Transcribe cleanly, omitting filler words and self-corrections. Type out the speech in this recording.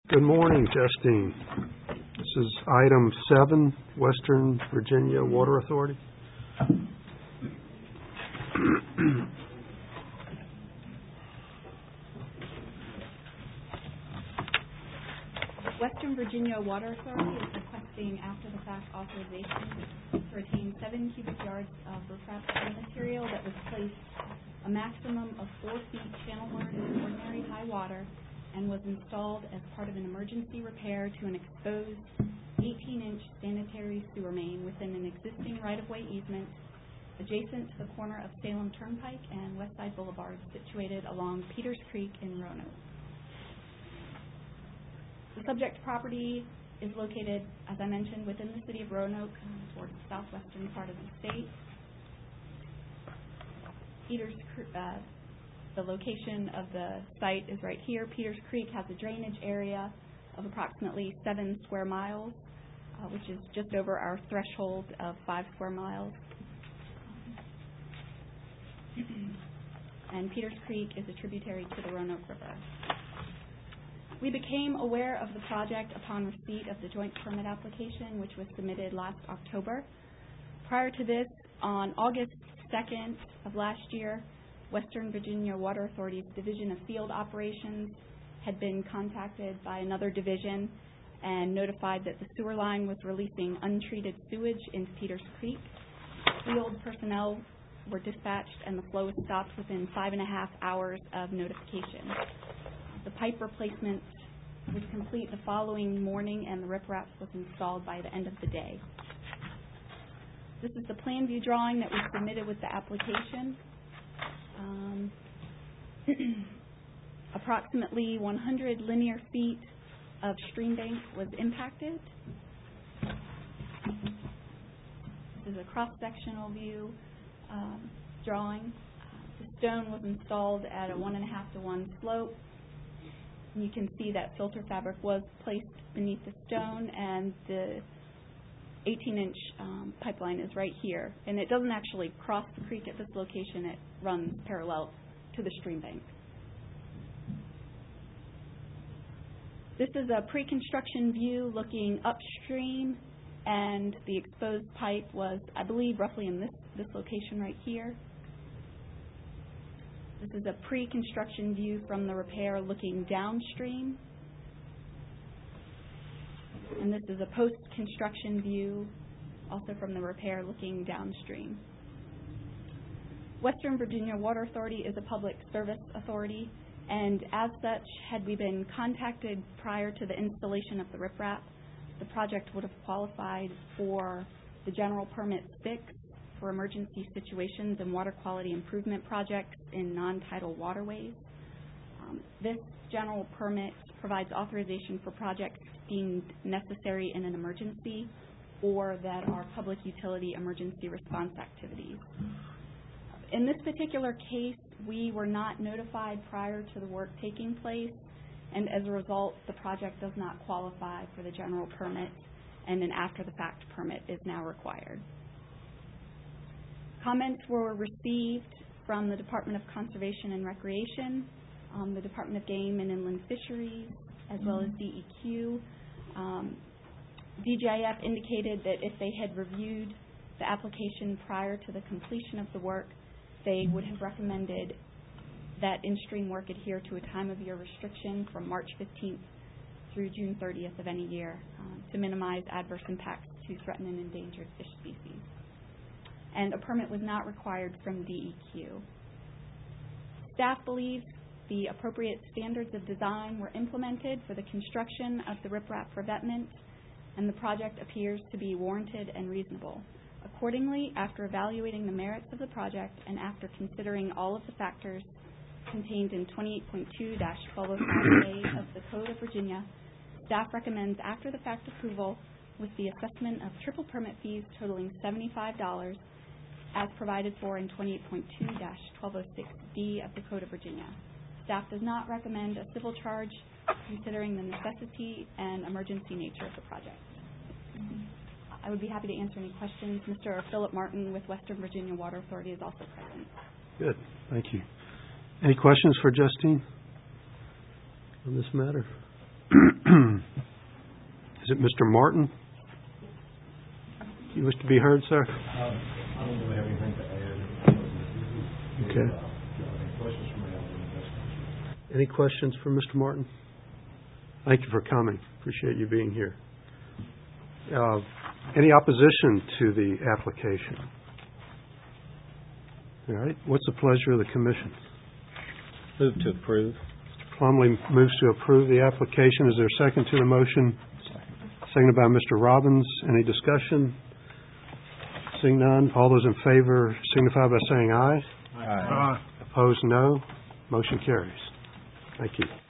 Good morning, Justine. This is item 7, Western Virginia Water Authority. Western Virginia Water Authority is requesting after-the-fact authorization to retain 7 cubic yards of riprap material that was placed a maximum of 4 feet channelward in ordinary high water and was installed as part of an emergency repair to an exposed 18-inch sanitary sewer main within an existing right-of-way easement adjacent to the corner of Salem Turnpike and Westside Boulevard, situated along Peters Creek in Roanoke. The subject property is located, as I mentioned, within the city of Roanoke, towards the southwestern part of the state. The location of the site is right here. Peters Creek has a drainage area of approximately 7 square miles, which is just over our threshold of 5 square miles. And Peters Creek is a tributary to the Roanoke River. We became aware of the project upon receipt of the joint permit application, which was submitted last October. Prior to this, on August 2nd of last year, Western Virginia Water Authority's Division of Field Operations had been contacted by another division and notified that the sewer line was releasing untreated sewage into Peters Creek. Field personnel were dispatched and the flow was stopped within 5.5 hours of notification. The pipe replacement was complete the following morning and the riprap was installed by the end of the day. This is the plan view drawing that was submitted with the application. Approximately 100 linear feet of stream bank was impacted. This is a cross-sectional view drawing. The stone was installed at a 1.5 to 1 slope. And you can see that filter fabric was placed beneath the stone, and the 18-inch pipeline is right here. And it doesn't actually cross the creek at this location. It runs parallel to the stream bank. This is a pre-construction view looking upstream, and the exposed pipe was, I believe, roughly in this location right here. This is a pre-construction view from the repair looking downstream. And this is a post-construction view also from the repair looking downstream. Western Virginia Water Authority is a public service authority, and as such, had we been contacted prior to the installation of the riprap, the project would have qualified for the general permit 6 for emergency situations and water quality improvement projects in non-tidal waterways. This general permit provides authorization for projects deemed necessary in an emergency or that are public utility emergency response activities. In this particular case, we were not notified prior to the work taking place, and as a result, the project does not qualify for the general permit, and an after-the-fact permit is now required. Comments were received from the Department of Conservation and Recreation, the Department of Game and Inland Fisheries, as well as DEQ. DGIF indicated that if they had reviewed the application prior to the completion of the work, they would have recommended that in-stream work adhere to a time-of-year restriction from March 15th through June 30th of any year to minimize adverse impacts to threatened and endangered fish species. And a permit was not required from DEQ. Staff believes the appropriate standards of design were implemented for the construction of the riprap revetment, and the project appears to be warranted and reasonable. Accordingly, after evaluating the merits of the project and after considering all of the factors contained in 28.2-1205A of the Code of Virginia, staff recommends after-the-fact approval with the assessment of triple permit fees totaling $75 as provided for in 28.2-1206D of the Code of Virginia. Staff does not recommend a civil charge considering the necessity and emergency nature of the project. I would be happy to answer any questions. Mr. Philip Martin with Western Virginia Water Authority is also present. Good. Thank you. Any questions for Justine on this matter? Is it Mr. Martin? You wish to be heard, sir? I don't really have anything to add. Okay. Any questions for me? Any questions for Mr. Martin? Thank you for coming. Appreciate you being here. Any opposition to the application? All right. What's the pleasure of the commission? Move to approve. Mr. Plumlee moves to approve the application. Is there a second to the motion? Seconded by Mr. Robbins. Any discussion? Seeing none, all those in favor signify by saying aye. Aye. Opposed, no. Motion carries. Thank you.